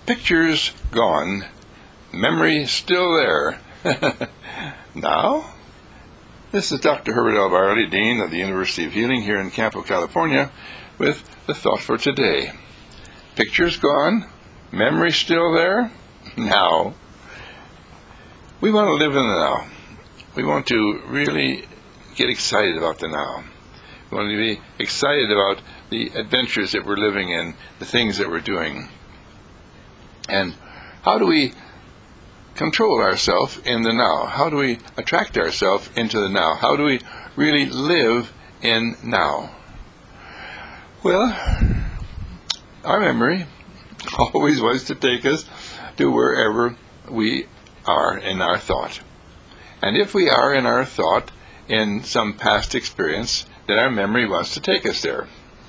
Pictures gone, memory still there. Now, this is Dr. Herbert L. Barley, Dean of the University of Healing here in Campo, California, with the thought for today. Pictures gone, memory still there. Now, we want to live in the now. We want to really get excited about the now. We want to be excited about the adventures that we're living in, the things that we're doing. And how do we control ourselves in the now? How do we attract ourselves into the now? How do we really live in now? Well, our memory always was to take us to wherever we are in our thought. And if we are in our thought in some past experience, then our memory wants to take us there.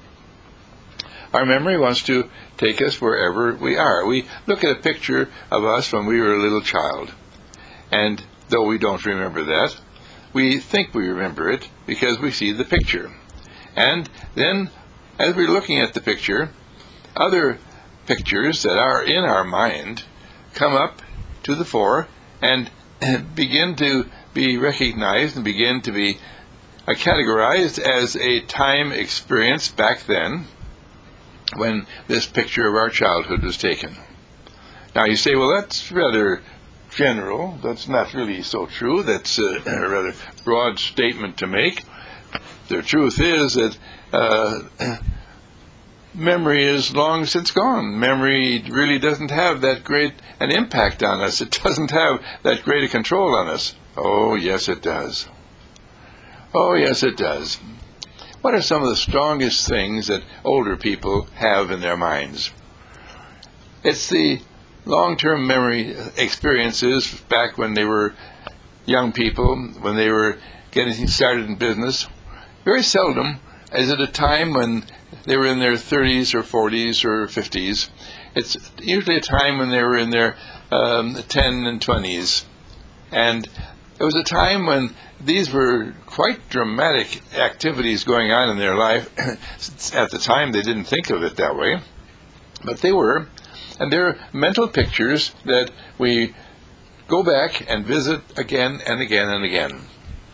Our memory wants to take us wherever we are. We look at a picture of us when we were a little child, and though we don't remember that, we think we remember it because we see the picture. And then, as we're looking at the picture, other pictures that are in our mind come up to the fore and begin to be recognized and begin to be categorized as a time experience back then when this picture of our childhood was taken. Now you say, well, that's rather general. That's not really so true. That's a rather broad statement to make. The truth is that memory is long since gone. Memory really doesn't have that great an impact on us. It doesn't have that great a control on us. Oh, yes, it does. Oh, yes, it does. What are some of the strongest things that older people have in their minds? It's the long-term memory experiences back when they were young people, when they were getting started in business. Very seldom is it a time when they were in their 30s or 40s or 50s. It's usually a time when they were in their 10 and 20s. And it was a time when these were quite dramatic activities going on in their life. At the time, they didn't think of it that way, but they were. And they're mental pictures that we go back and visit again and again and again.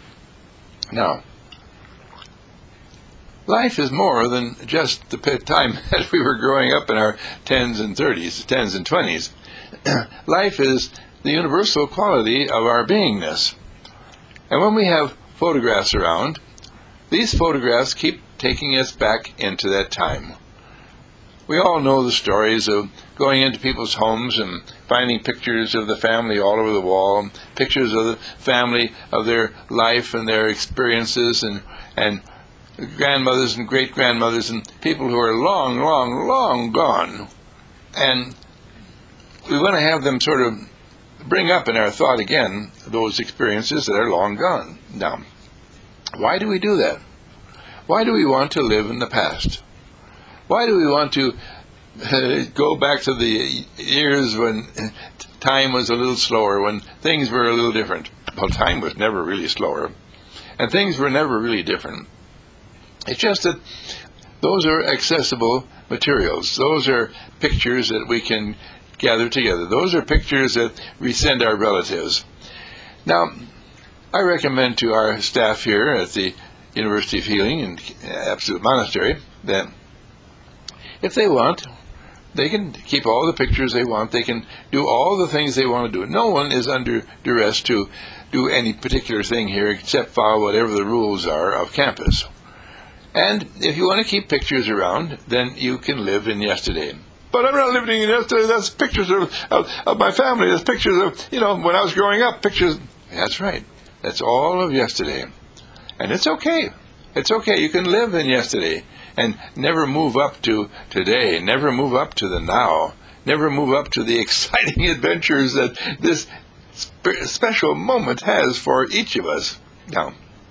Now, life is more than just the time that we were growing up in our 10s and 30s, 10s and 20s. Life is the universal quality of our beingness. And when we have photographs around, these photographs keep taking us back into that time. We all know the stories of going into people's homes and finding pictures of the family all over the wall, pictures of the family, of their life and their experiences, and grandmothers and great-grandmothers and people who are long, long, long gone. And we want to have them sort of bring up in our thought again those experiences that are long gone. Now, why do we do that? Why do we want to live in the past? Why do we want to go back to the years when time was a little slower, when things were a little different? Well, time was never really slower, and things were never really different. It's just that those are accessible materials. Those are pictures that we can gather together. Those are pictures that we send our relatives. Now, I recommend to our staff here at the University of Healing and Absolute Monastery that if they want, they can keep all the pictures they want. They can do all the things they want to do. No one is under duress to do any particular thing here except follow whatever the rules are of campus. And if you want to keep pictures around, then you can live in yesterday. But I'm not living in yesterday. That's pictures of my family. That's pictures of, when I was growing up, pictures. That's right. That's all of yesterday. And it's okay. It's okay. You can live in yesterday and never move up to today. Never move up to the now. Never move up to the exciting adventures that this special moment has for each of us. Now,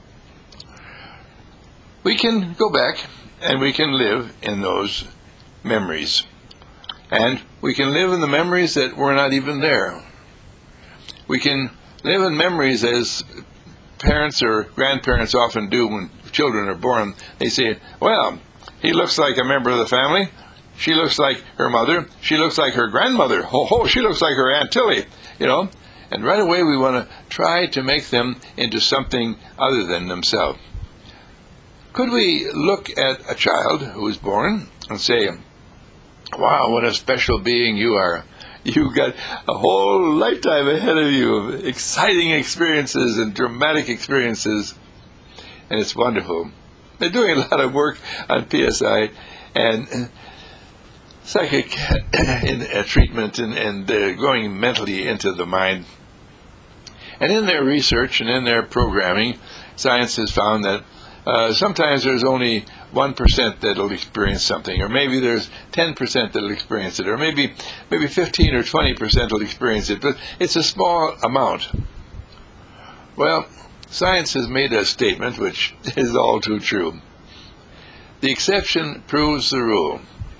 we can go back and we can live in those memories. And we can live in the memories that were not even there. We can live in memories as parents or grandparents often do when children are born. They say, well, he looks like a member of the family. she looks like her mother, she looks like her grandmother, she looks like her Aunt Tilly, And right away we want to try to make them into something other than themselves. Could we look at a child who is born and say, wow, what a special being you are. You've got a whole lifetime ahead of you of exciting experiences and dramatic experiences. And it's wonderful. They're doing a lot of work on PSI and psychic treatment and going mentally into the mind. And in their research and in their programming, science has found that sometimes there's only 1% that'll experience something, or maybe there's 10% that'll experience it, or maybe 15 or 20% will experience it, but it's a small amount. Well, science has made a statement which is all too true. The exception proves the rule.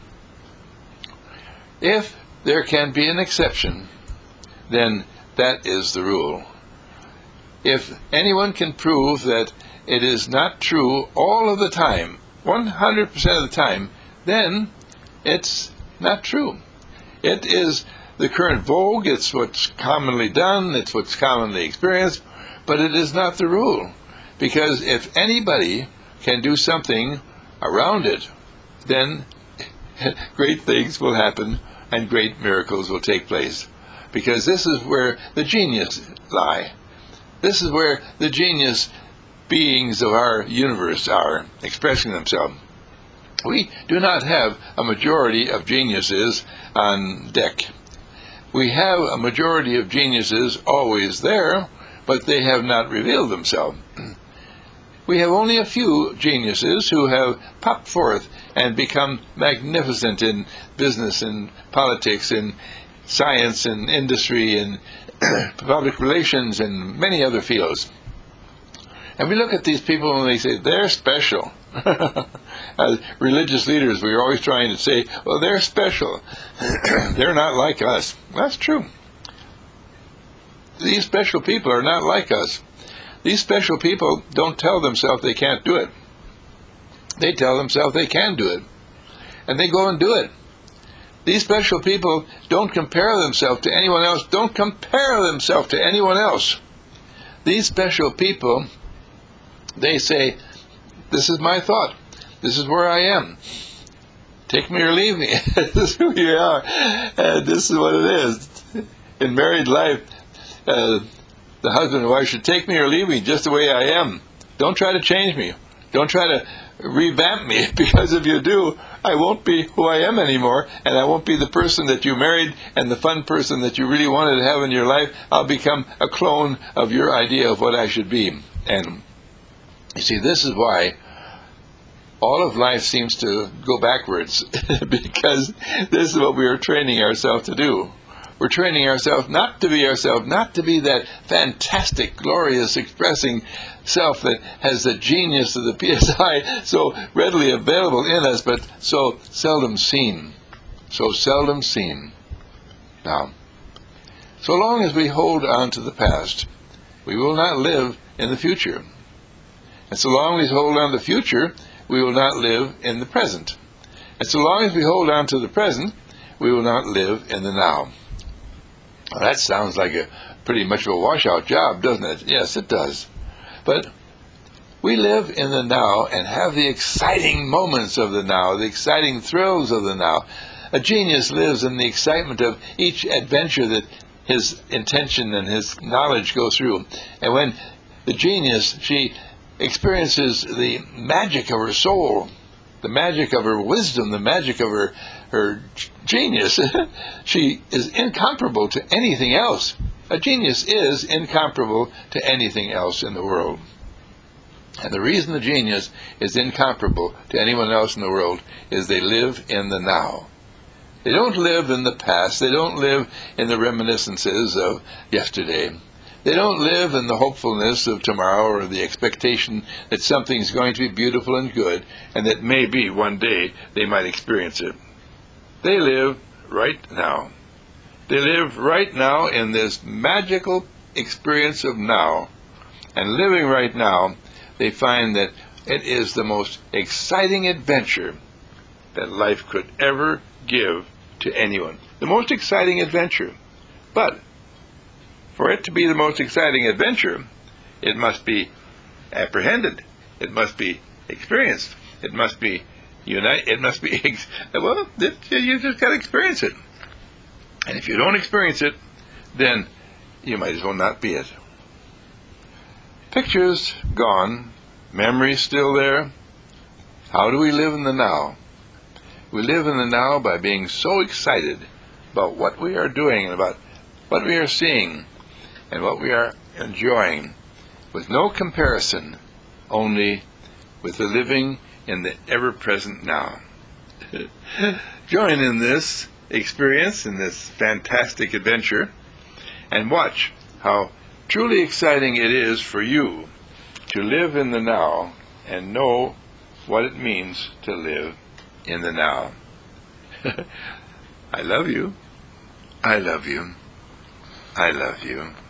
If there can be an exception, then that is the rule. If anyone can prove that it is not true all of the time, 100% of the time, then it's not true. It is the current vogue, it's what's commonly done, it's what's commonly experienced, but it is not the rule. Because if anybody can do something around it, then great things will happen and great miracles will take place. Because this is where the genius lie. This is where the genius beings of our universe are expressing themselves. We do not have a majority of geniuses on deck. We have a majority of geniuses always there, but they have not revealed themselves. We have only a few geniuses who have popped forth and become magnificent in business and politics and science and industry and public relations and many other fields. And we look at these people and they say, they're special. As religious leaders, we're always trying to say, well, they're special. They're not like us. That's true. These special people are not like us. These special people don't tell themselves they can't do it. They tell themselves they can do it. And they go and do it. These special people don't compare themselves to anyone else. Don't compare themselves to anyone else. These special people, they say, this is my thought. This is where I am. Take me or leave me. This is who you are. And this is what it is. In married life, the husband and wife should take me or leave me just the way I am. Don't try to change me. Don't try to revamp me, because if you do, I won't be who I am anymore, and I won't be the person that you married and the fun person that you really wanted to have in your life. I'll become a clone of your idea of what I should be. And you see, this is why all of life seems to go backwards, because this is what we are training ourselves to do. We're training ourselves not to be ourselves, not to be that fantastic, glorious, expressing self that has the genius of the PSI so readily available in us, but so seldom seen. So seldom seen. Now, so long as we hold on to the past, we will not live in the future. And so long as we hold on to the future, we will not live in the present. And so long as we hold on to the present, we will not live in the now. Well, that sounds like a pretty much of a washout job, doesn't it? Yes, it does. But we live in the now and have the exciting moments of the now, the exciting thrills of the now. A genius lives in the excitement of each adventure that his intention and his knowledge go through. And when the genius, she experiences the magic of her soul, the magic of her wisdom, the magic of her genius, she is incomparable to anything else. A genius is incomparable to anything else in the world. And the reason the genius is incomparable to anyone else in the world is they live in the now. They don't live in the past. They don't live in the reminiscences of yesterday. They don't live in the hopefulness of tomorrow or the expectation that something's going to be beautiful and good and that maybe one day they might experience it. They live right now. They live right now in this magical experience of now. And living right now, they find that it is the most exciting adventure that life could ever give to anyone. The most exciting adventure. But for it to be the most exciting adventure, it must be apprehended. It must be experienced. It must be you just got to experience it. And if you don't experience it, then you might as well not be it. Pictures gone, memories still there. How do we live in the now? We live in the now by being so excited about what we are doing and about what we are seeing and what we are enjoying, with no comparison, only with the living in the ever-present now. Join in this experience, in this fantastic adventure, and watch how truly exciting it is for you to live in the now and know what it means to live in the now. I love you. I love you. I love you.